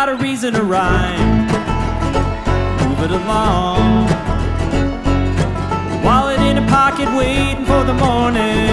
got a reason to rhyme. Move it along. Wallet in a pocket waiting for the morning.